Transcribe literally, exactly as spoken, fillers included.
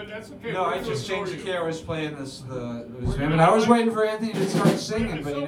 but that's okay. No, We'll I do it just for changed the you. key. I was playing this, the, We're and gonna I was play- waiting for Anthony to start singing, but he